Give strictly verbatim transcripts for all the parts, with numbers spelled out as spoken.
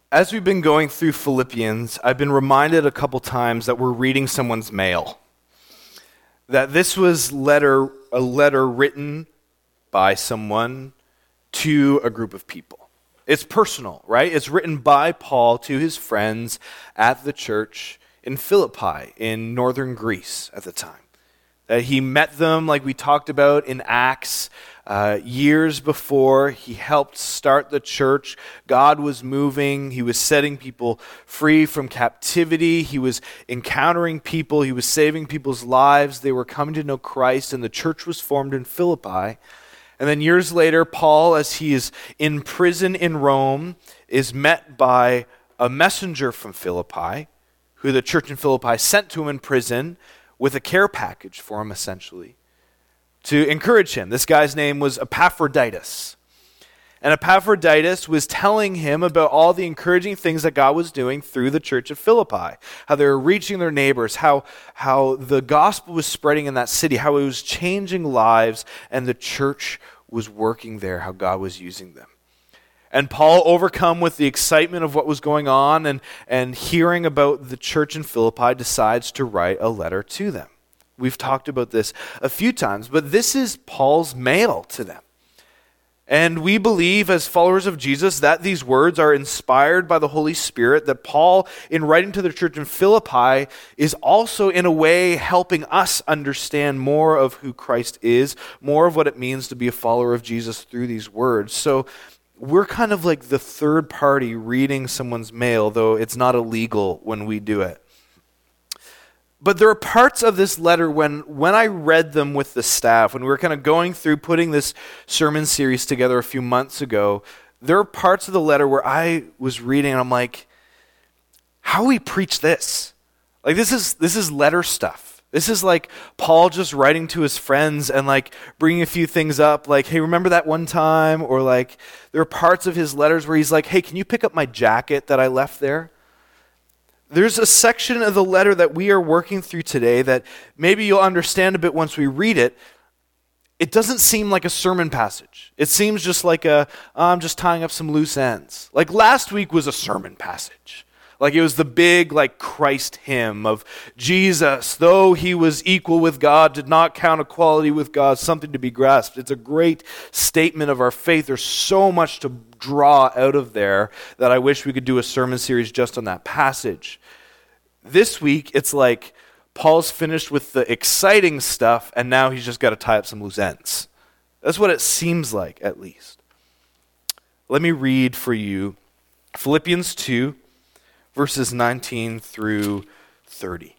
As we've been going through Philippians, I've been reminded a couple times that we're reading someone's mail. That this was letter a letter written by someone to a group of people. It's personal, right? It's written by Paul to his friends at the church in Philippi in northern Greece at the time. That he met them, like we talked about in Acts, uh, years before. He helped start the church. God was moving. He was setting people free from captivity. He was encountering people. He was saving people's lives. They were coming to know Christ, and the church was formed in Philippi. And then years later, Paul, as he is in prison in Rome, is met by a messenger from Philippi, who the church in Philippi sent to him in prison, with a care package for him, essentially, to encourage him. This guy's name was Epaphroditus. And Epaphroditus was telling him about all the encouraging things that God was doing through the church of Philippi, how they were reaching their neighbors, how, how the gospel was spreading in that city, how it was changing lives, and the church was working there, how God was using them. And Paul, overcome with the excitement of what was going on and, and hearing about the church in Philippi, decides to write a letter to them. We've talked about this a few times, but this is Paul's mail to them. And we believe as followers of Jesus that these words are inspired by the Holy Spirit, that Paul, in writing to the church in Philippi, is also in a way helping us understand more of who Christ is, more of what it means to be a follower of Jesus through these words. So we're kind of like the third party reading someone's mail, though it's not illegal when we do it. But there are parts of this letter when, when I read them with the staff, when we were kind of going through putting this sermon series together a few months ago, there are parts of the letter where I was reading and I'm like, how do we preach this? Like this is this is letter stuff. This is like Paul just writing to his friends and like bringing a few things up, like, hey, remember that one time? Or like there are parts of his letters where he's like, hey, can you pick up my jacket that I left there? There's a section of the letter that we are working through today that maybe you'll understand a bit once we read it. It doesn't seem like a sermon passage. It seems just like a, oh, I'm just tying up some loose ends. Like last week was a sermon passage. Like it was the big like Christ hymn of Jesus, though he was equal with God, did not count equality with God something to be grasped. It's a great statement of our faith. There's so much to draw out of there that I wish we could do a sermon series just on that passage. This week, it's like Paul's finished with the exciting stuff and now he's just got to tie up some loose ends. That's what it seems like, at least. Let me read for you Philippians two, verses nineteen through thirty.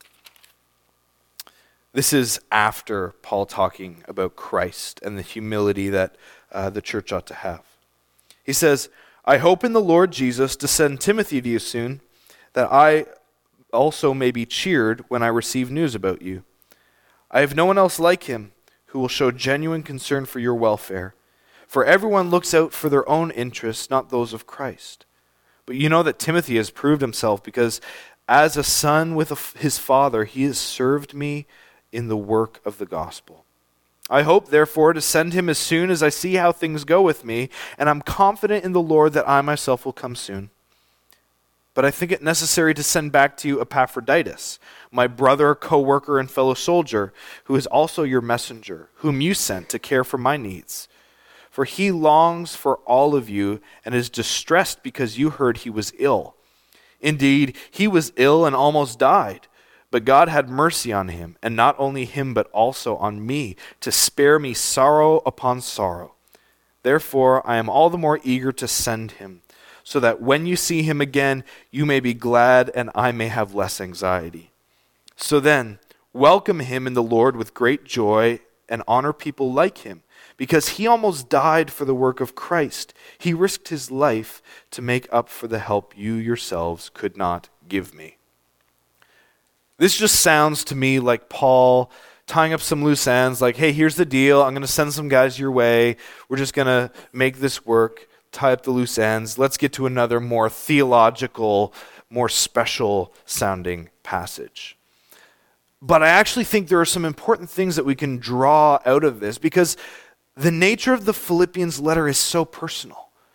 This is after Paul talking about Christ and the humility that uh, the church ought to have. He says, I hope in the Lord Jesus to send Timothy to you soon, that I also may be cheered when I receive news about you. I have no one else like him who will show genuine concern for your welfare, for everyone looks out for their own interests, not those of Christ. But you know that Timothy has proved himself because as a son with his father, he has served me in the work of the gospel. I hope, therefore, to send him as soon as I see how things go with me, and I'm confident in the Lord that I myself will come soon. But I think it necessary to send back to you Epaphroditus, my brother, co-worker, and fellow soldier, who is also your messenger, whom you sent to care for my needs. For he longs for all of you and is distressed because you heard he was ill. Indeed, he was ill and almost died. But God had mercy on him, and not only him but also on me, to spare me sorrow upon sorrow. Therefore, I am all the more eager to send him, so that when you see him again, you may be glad and I may have less anxiety. So then, welcome him in the Lord with great joy and honor people like him, because he almost died for the work of Christ. He risked his life to make up for the help you yourselves could not give me. This just sounds to me like Paul tying up some loose ends, like, hey, here's the deal. I'm going to send some guys your way. We're just going to make this work, tie up the loose ends. Let's get to another more theological, more special sounding passage. But I actually think there are some important things that we can draw out of this because the nature of the Philippians letter is so personal.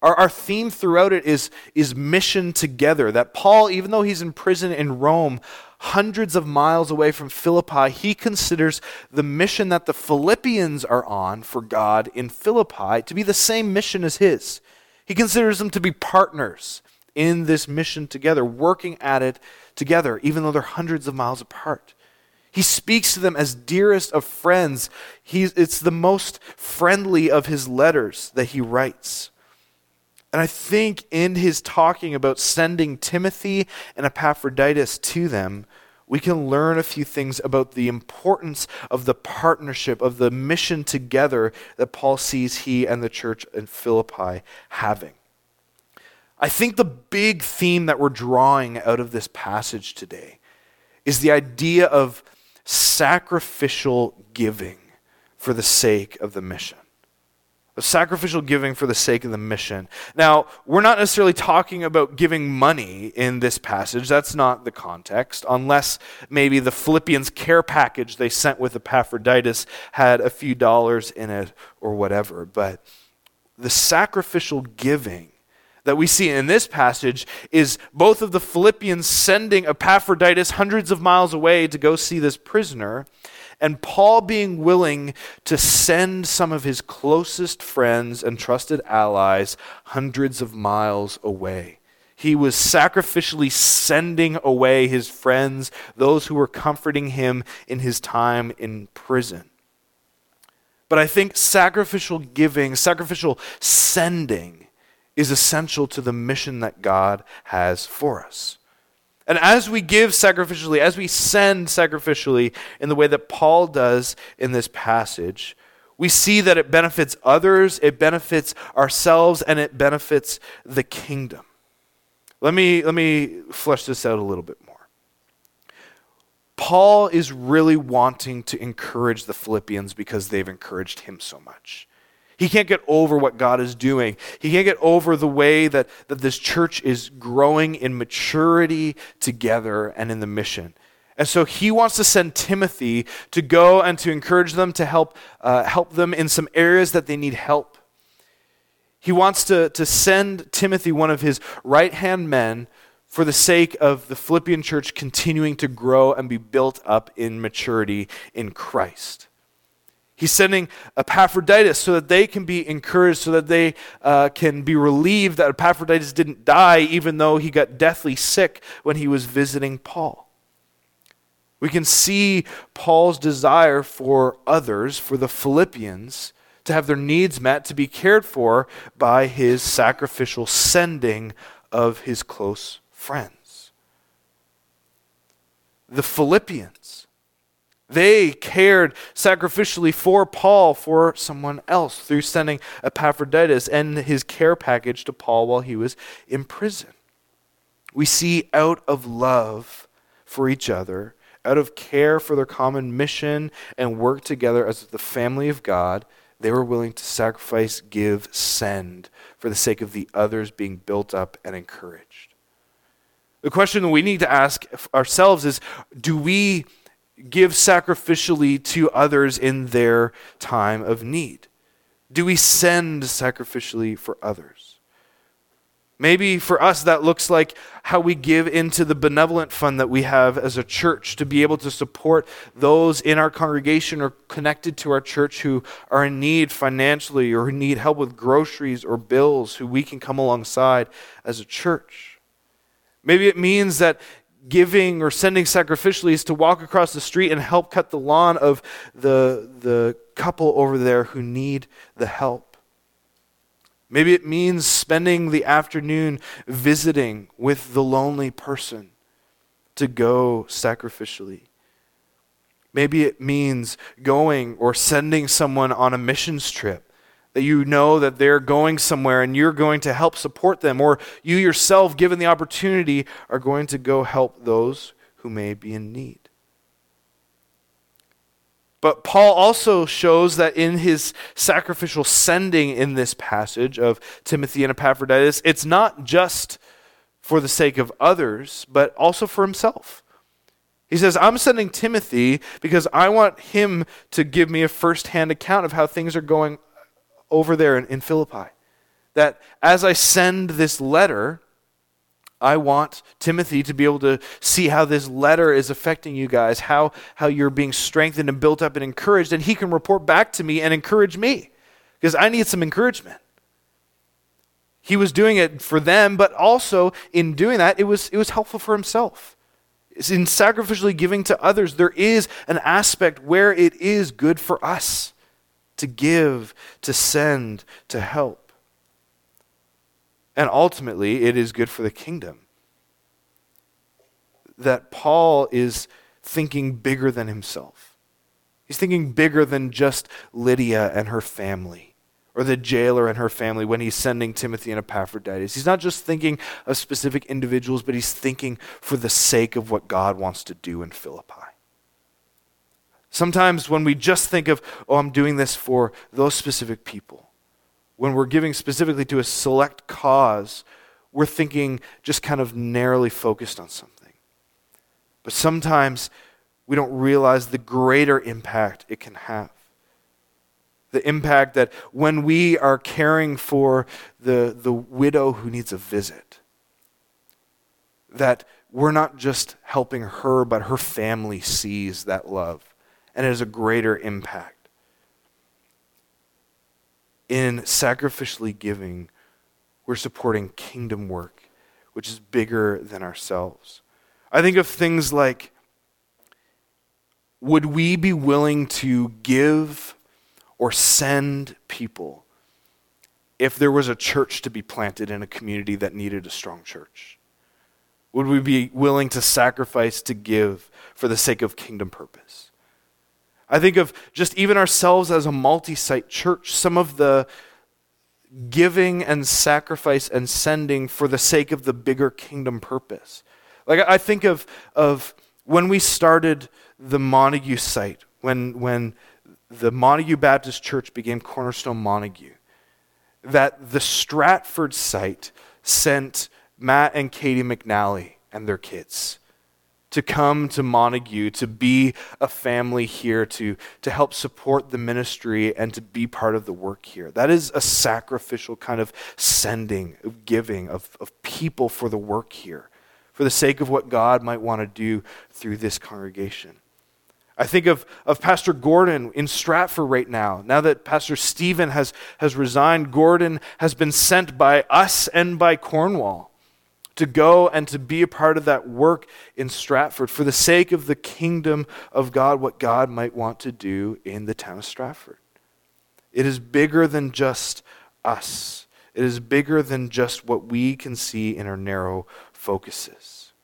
Our, our theme throughout it is, is mission together. That Paul, even though he's in prison in Rome, hundreds of miles away from Philippi, he considers the mission that the Philippians are on for God in Philippi to be the same mission as his. He considers them to be partners in this mission together, working at it together, even though they're hundreds of miles apart. He speaks to them as dearest of friends. He's, it's the most friendly of his letters that he writes. And I think in his talking about sending Timothy and Epaphroditus to them, we can learn a few things about the importance of the partnership, of the mission together that Paul sees he and the church in Philippi having. I think the big theme that we're drawing out of this passage today is the idea of sacrificial giving for the sake of the mission. Of sacrificial giving for the sake of the mission. Now, we're not necessarily talking about giving money in this passage. That's not the context, unless maybe the Philippians care package they sent with Epaphroditus had a few dollars in it or whatever. But the sacrificial giving that we see in this passage is both of the Philippians sending Epaphroditus hundreds of miles away to go see this prisoner, and Paul being willing to send some of his closest friends and trusted allies hundreds of miles away. He was sacrificially sending away his friends, those who were comforting him in his time in prison. But I think sacrificial giving, sacrificial sending is essential to the mission that God has for us. And as we give sacrificially, as we send sacrificially in the way that Paul does in this passage, we see that it benefits others, it benefits ourselves, and it benefits the kingdom. Let me, let me flesh this out a little bit more. Paul is really wanting to encourage the Philippians because they've encouraged him so much. He can't get over what God is doing. He can't get over the way that, that this church is growing in maturity together and in the mission. And so he wants to send Timothy to go and to encourage them, to help uh, help them in some areas that they need help. He wants to, to send Timothy, one of his right-hand men, for the sake of the Philippian church continuing to grow and be built up in maturity in Christ. He's sending Epaphroditus so that they can be encouraged, so that they uh, can be relieved that Epaphroditus didn't die, even though he got deathly sick when he was visiting Paul. We can see Paul's desire for others, for the Philippians, to have their needs met, to be cared for by his sacrificial sending of his close friends. The Philippians, they cared sacrificially for Paul, for someone else, through sending Epaphroditus and his care package to Paul while he was in prison. We see out of love for each other, out of care for their common mission and work together as the family of God, they were willing to sacrifice, give, send for the sake of the others being built up and encouraged. The question that we need to ask ourselves is, do we give sacrificially to others in their time of need? Do we send sacrificially for others? Maybe for us that looks like how we give into the benevolent fund that we have as a church to be able to support those in our congregation or connected to our church who are in need financially or who need help with groceries or bills, who we can come alongside as a church. Maybe it means that giving or sending sacrificially is to walk across the street and help cut the lawn of the, the couple over there who need the help. Maybe it means spending the afternoon visiting with the lonely person to go sacrificially. Maybe it means going or sending someone on a missions trip, that you know that they're going somewhere and you're going to help support them, or you yourself, given the opportunity, are going to go help those who may be in need. But Paul also shows that in his sacrificial sending in this passage of Timothy and Epaphroditus, it's not just for the sake of others, but also for himself. He says, I'm sending Timothy because I want him to give me a first-hand account of how things are going over there in, in Philippi. That as I send this letter, I want Timothy to be able to see how this letter is affecting you guys, how, how you're being strengthened and built up and encouraged, and he can report back to me and encourage me, because I need some encouragement. He was doing it for them, but also in doing that, it was, it was helpful for himself. In sacrificially giving to others, there is an aspect where it is good for us to give, to send, to help. And ultimately, it is good for the kingdom. That Paul is thinking bigger than himself. He's thinking bigger than just Lydia and her family, or the jailer and her family when he's sending Timothy and Epaphroditus. He's not just thinking of specific individuals, but he's thinking for the sake of what God wants to do in Philippi. Sometimes when we just think of, oh, I'm doing this for those specific people, when we're giving specifically to a select cause, we're thinking just kind of narrowly focused on something. But sometimes we don't realize the greater impact it can have. The impact that when we are caring for the, the widow who needs a visit, that we're not just helping her, but her family sees that love, and it has a greater impact. In sacrificially giving, we're supporting kingdom work, which is bigger than ourselves. I think of things like, would we be willing to give or send people if there was a church to be planted in a community that needed a strong church? Would we be willing to sacrifice, to give for the sake of kingdom purpose? I think of just even ourselves as a multi-site church, some of the giving and sacrifice and sending for the sake of the bigger kingdom purpose. Like I think of, of when we started the Montague site, when, when the Montague Baptist Church became Cornerstone Montague, that the Stratford site sent Matt and Katie McNally and their kids to come to Montague, to be a family here, to, to help support the ministry and to be part of the work here. That is a sacrificial kind of sending, of giving, of, of people for the work here, for the sake of what God might want to do through this congregation. I think of, of Pastor Gordon in Stratford right now. Now that Pastor Stephen has, has resigned, Gordon has been sent by us and by Cornwall to go and to be a part of that work in Stratford for the sake of the kingdom of God, what God might want to do in the town of Stratford. It is bigger than just us. It is bigger than just what we can see in our narrow focuses.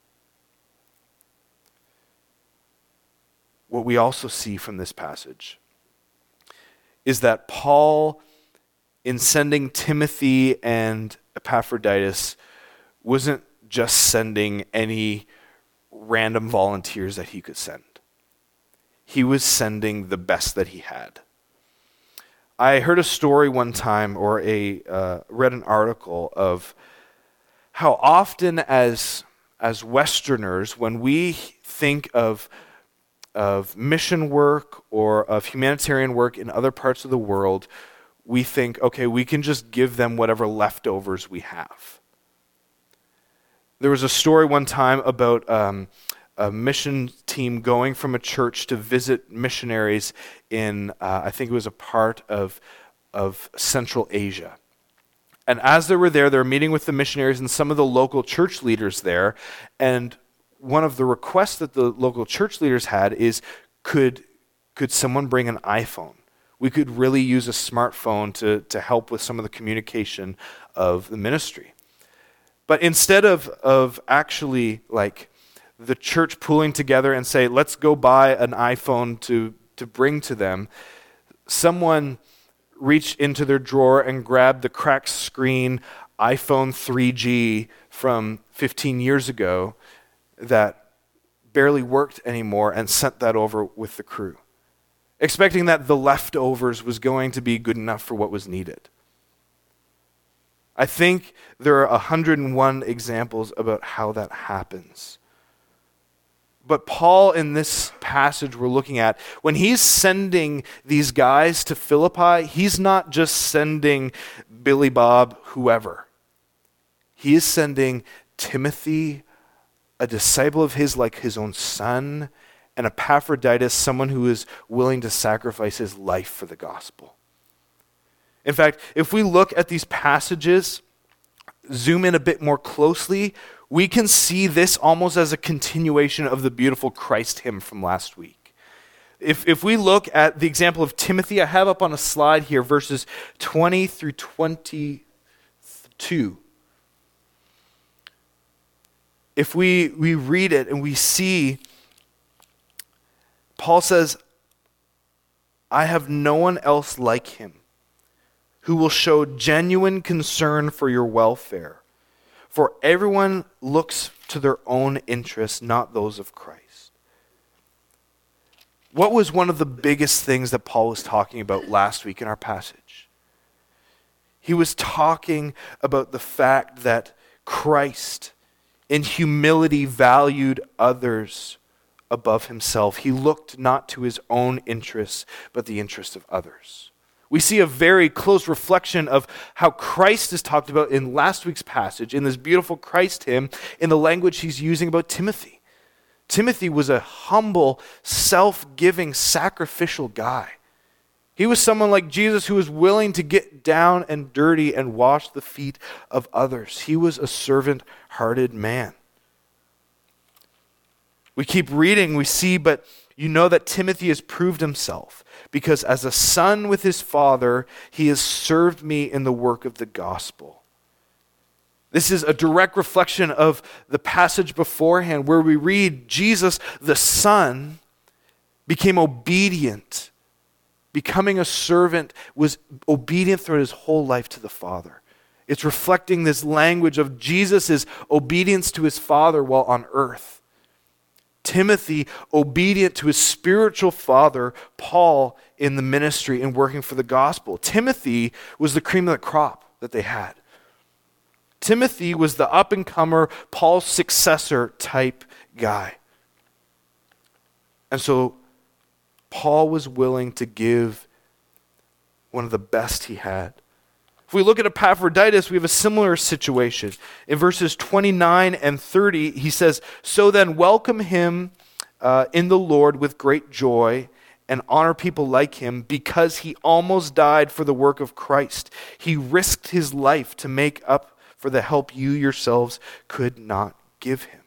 What we also see from this passage is that Paul, in sending Timothy and Epaphroditus, wasn't just sending any random volunteers that he could send. He was sending the best that he had. I heard a story one time, or a uh, read an article of how often as as Westerners, when we think of of mission work or of humanitarian work in other parts of the world, we think, okay, we can just give them whatever leftovers we have. There was a story one time about um, a mission team going from a church to visit missionaries in, uh, I think it was a part of, of Central Asia. And as they were there, they were meeting with the missionaries and some of the local church leaders there. And one of the requests that the local church leaders had is, could, could someone bring an iPhone? We could really use a smartphone to, to help with some of the communication of the ministry. But instead of, of actually like the church pooling together and say, let's go buy an iPhone to, to bring to them, someone reached into their drawer and grabbed the cracked screen iPhone three G from fifteen years ago that barely worked anymore and sent that over with the crew, expecting that the leftovers was going to be good enough for what was needed. I think there are one hundred one examples about how that happens. But Paul, in this passage we're looking at, when he's sending these guys to Philippi, he's not just sending Billy Bob, whoever. He is sending Timothy, a disciple of his like his own son, and Epaphroditus, someone who is willing to sacrifice his life for the gospel. In fact, if we look at these passages, zoom in a bit more closely, we can see this almost as a continuation of the beautiful Christ hymn from last week. If, if we look at the example of Timothy, I have up on a slide here verses twenty through twenty-two. If we, we read it and we see, Paul says, I have no one else like him who will show genuine concern for your welfare. For everyone looks to their own interests, not those of Christ. What was one of the biggest things that Paul was talking about last week in our passage? He was talking about the fact that Christ, in humility, valued others above himself. He looked not to his own interests, but the interests of others. We see a very close reflection of how Christ is talked about in last week's passage, in this beautiful Christ hymn, in the language he's using about Timothy. Timothy was a humble, self-giving, sacrificial guy. He was someone like Jesus who was willing to get down and dirty and wash the feet of others. He was a servant-hearted man. We keep reading, we see, but you know that Timothy has proved himself, because as a son with his father, he has served me in the work of the gospel. This is a direct reflection of the passage beforehand where we read Jesus, the Son, became obedient. Becoming a servant, was obedient throughout his whole life to the Father. It's reflecting this language of Jesus' obedience to his Father while on earth. Timothy, obedient to his spiritual father, Paul, in the ministry and working for the gospel. Timothy was the cream of the crop that they had. Timothy was the up-and-comer, Paul's successor type guy. And so Paul was willing to give one of the best he had. If we look at Epaphroditus, we have a similar situation. In verses twenty-nine and thirty, he says, so then welcome him uh, in the Lord with great joy and honor people like him, because he almost died for the work of Christ. He risked his life to make up for the help you yourselves could not give him.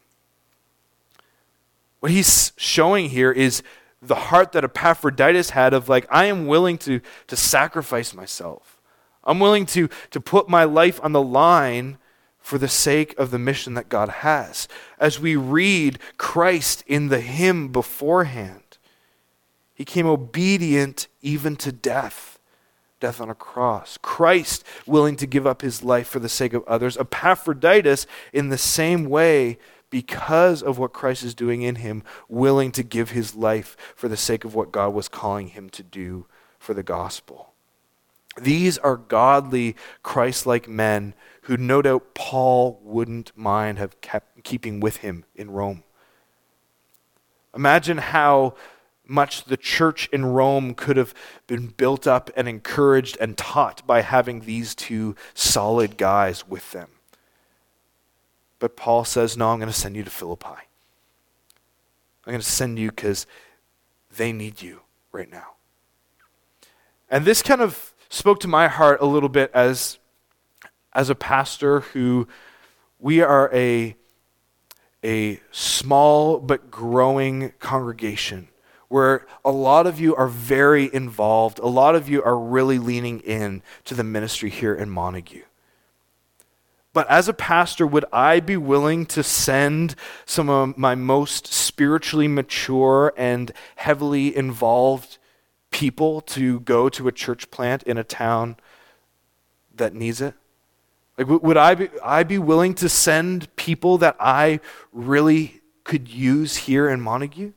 What he's showing here is the heart that Epaphroditus had of like, I am willing to, to sacrifice myself. I'm willing to, to put my life on the line for the sake of the mission that God has. As we read Christ in the hymn beforehand, he came obedient even to death, death on a cross. Christ willing to give up his life for the sake of others. Epaphroditus, in the same way, because of what Christ is doing in him, willing to give his life for the sake of what God was calling him to do for the gospel. These are godly, Christ-like men who no doubt Paul wouldn't mind have kept keeping with him in Rome. Imagine how much the church in Rome could have been built up and encouraged and taught by having these two solid guys with them. But Paul says, no, I'm going to send you to Philippi. I'm going to send you because they need you right now. And this kind of spoke to my heart a little bit as, as a pastor who we are a, a small but growing congregation where a lot of you are very involved. A lot of you are really leaning in to the ministry here in Montague. But as a pastor, would I be willing to send some of my most spiritually mature and heavily involved people to go to a church plant in a town that needs it? Like, would I be, I be willing to send people that I really could use here in Montague?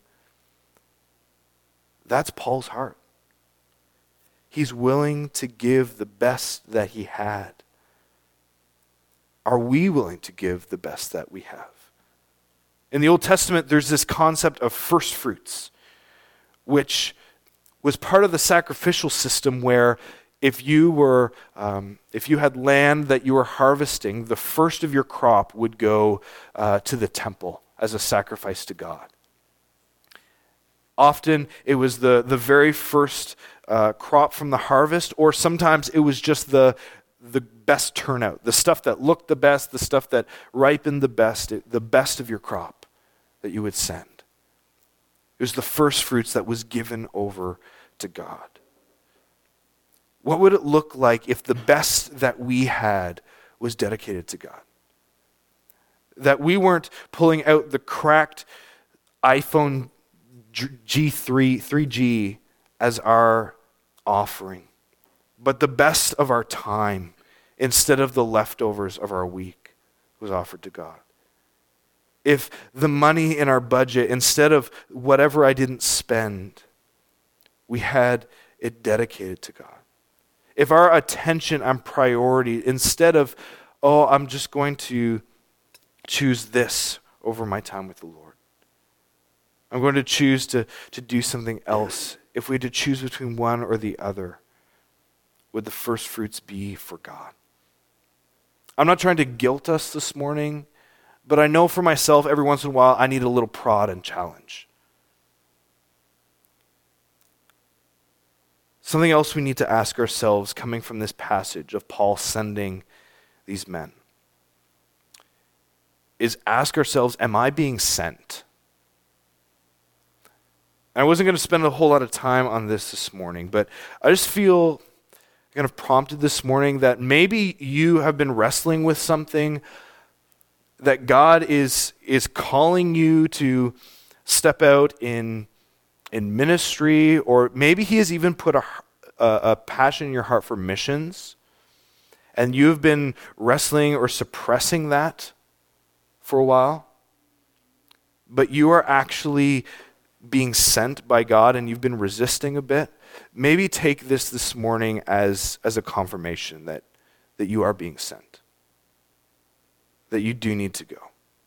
That's Paul's heart. He's willing to give the best that he had. Are we willing to give the best that we have? In the Old Testament, there's this concept of first fruits, which was part of the sacrificial system where if you were, um, if you had land that you were harvesting, the first of your crop would go uh, to the temple as a sacrifice to God. Often it was the, the very first uh, crop from the harvest, or sometimes it was just the, the best turnout, the stuff that looked the best, the stuff that ripened the best, the best of your crop that you would send. It was the first fruits that was given over to God. What would it look like if the best that we had was dedicated to God? That we weren't pulling out the cracked iPhone G three, three G as our offering, but the best of our time instead of the leftovers of our week was offered to God. If the money in our budget, instead of whatever I didn't spend, we had it dedicated to God. If our attention and priority, instead of, oh, I'm just going to choose this over my time with the Lord. I'm going to choose to, to do something else. If we had to choose between one or the other, would the first fruits be for God? I'm not trying to guilt us this morning, but I know for myself, every once in a while, I need a little prod and challenge. Something else we need to ask ourselves coming from this passage of Paul sending these men is ask ourselves, am I being sent? And I wasn't going to spend a whole lot of time on this this morning, but I just feel kind of prompted this morning that maybe you have been wrestling with something that God is, is calling you to step out in in ministry, or maybe he has even put a, a, a passion in your heart for missions, and you've been wrestling or suppressing that for a while, but you are actually being sent by God and you've been resisting a bit. Maybe take this this morning as, as a confirmation that, that you are being sent, that you do need to go.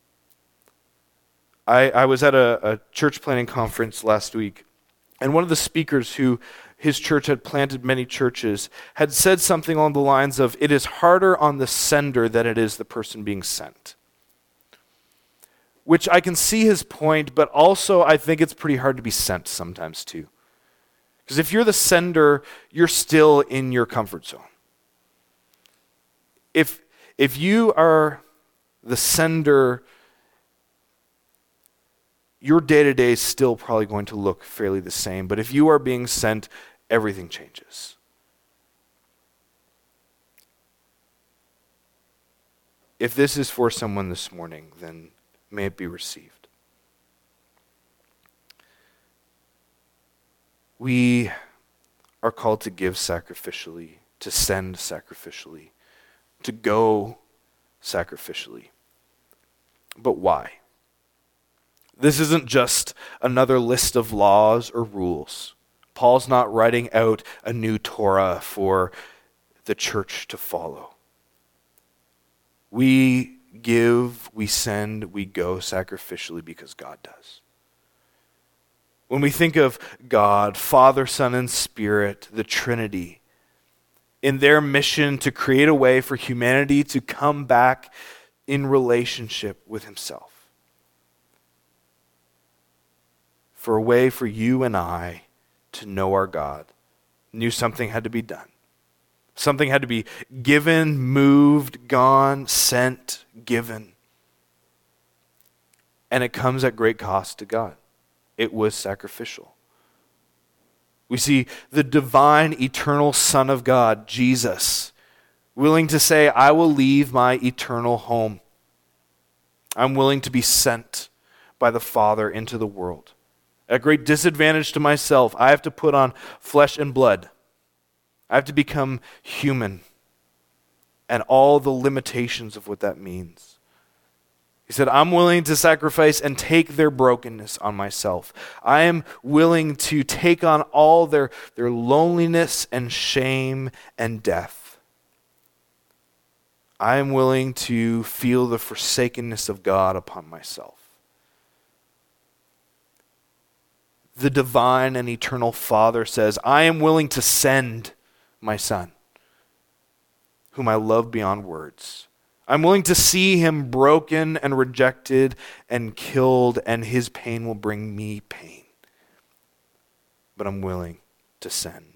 I, I was at a, a church planting conference last week, and one of the speakers who his church had planted many churches had said something along the lines of, it is harder on the sender than it is the person being sent. Which I can see his point, but also I think it's pretty hard to be sent sometimes too. Because if you're the sender, you're still in your comfort zone. If, if you are the sender, your day-to-day is still probably going to look fairly the same. But if you are being sent, everything changes. If this is for someone this morning, then may it be received. We are called to give sacrificially, to send sacrificially, to go sacrificially. But why? This isn't just another list of laws or rules. Paul's not writing out a new Torah for the church to follow. We give, we send, we go sacrificially because God does. When we think of God, Father, Son, and Spirit, the Trinity, in their mission to create a way for humanity to come back in relationship with himself, for a way for you and I to know our God, knew something had to be done. Something had to be given, moved, gone, sent, given. And it comes at great cost to God. It was sacrificial. We see the divine, eternal Son of God, Jesus, willing to say, I will leave my eternal home. I'm willing to be sent by the Father into the world. At great disadvantage to myself, I have to put on flesh and blood. I have to become human and all the limitations of what that means. He said, I'm willing to sacrifice and take their brokenness on myself. I am willing to take on all their, their loneliness and shame and death. I am willing to feel the forsakenness of God upon myself. the divine and eternal Father says, I am willing to send my Son, whom I love beyond words. I'm willing to see him broken and rejected and killed, and his pain will bring me pain. But I'm willing to send.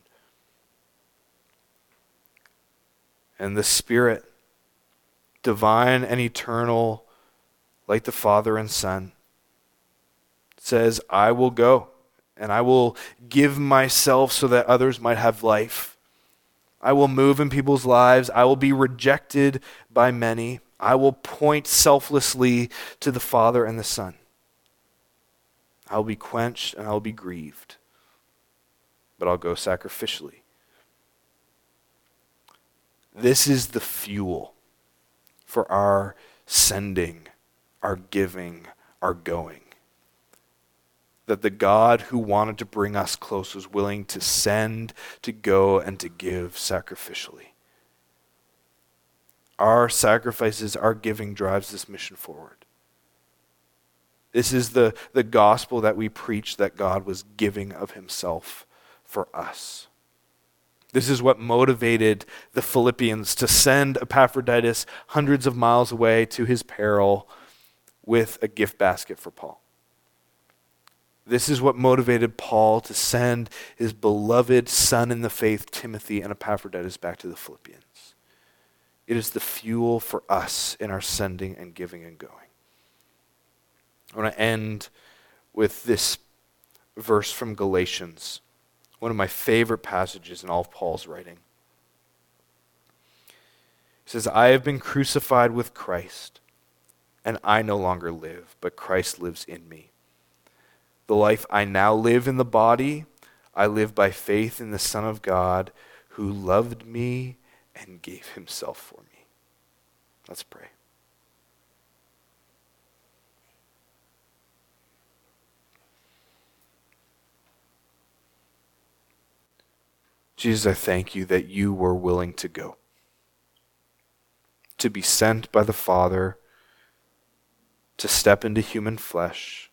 And the Spirit, divine and eternal, like the Father and Son, says, I will go, and I will give myself so that others might have life. I will move in people's lives. I will be rejected by many. I will point selflessly to the Father and the Son. I will be quenched and I will be grieved, but I'll go sacrificially. This is the fuel for our sending, our giving, our going. That the God who wanted to bring us close was willing to send, to go, and to give sacrificially. Our sacrifices, our giving drives this mission forward. This is the, the gospel that we preach, that God was giving of himself for us. This is what motivated the Philippians to send Epaphroditus hundreds of miles away to his peril with a gift basket for Paul. This is what motivated Paul to send his beloved son in the faith, Timothy, and Epaphroditus back to the Philippians. It is the fuel for us in our sending and giving and going. I want to end with this verse from Galatians, one of my favorite passages in all of Paul's writing. He says, I have been crucified with Christ, and I no longer live, but Christ lives in me. The life I now live in the body, I live by faith in the Son of God, who loved me and gave himself for me. Let's pray. Jesus, I thank you that you were willing to go, to be sent by the Father, to step into human flesh,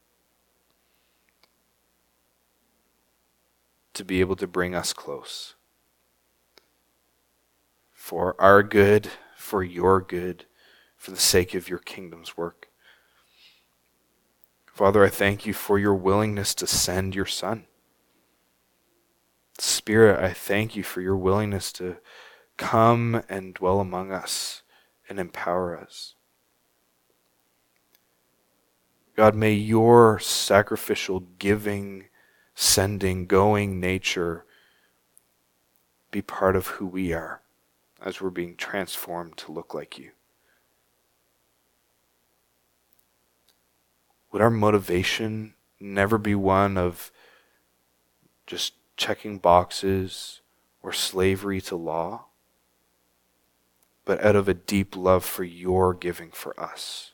to be able to bring us close. For our good, for your good, for the sake of your kingdom's work. Father, I thank you for your willingness to send your Son. Spirit, I thank you for your willingness to come and dwell among us and empower us. God, may your sacrificial giving, sending, going nature be part of who we are as we're being transformed to look like you. Would our motivation never be one of just checking boxes or slavery to law, but out of a deep love for your giving for us?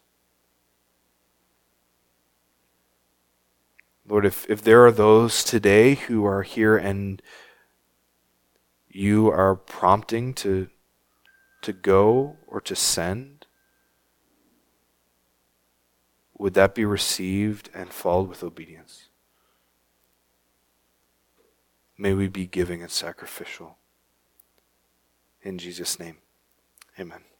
Lord, if, if there are those today who are here and you are prompting to, to go or to send, would that be received and followed with obedience? May we be giving and sacrificial. In Jesus' name, amen.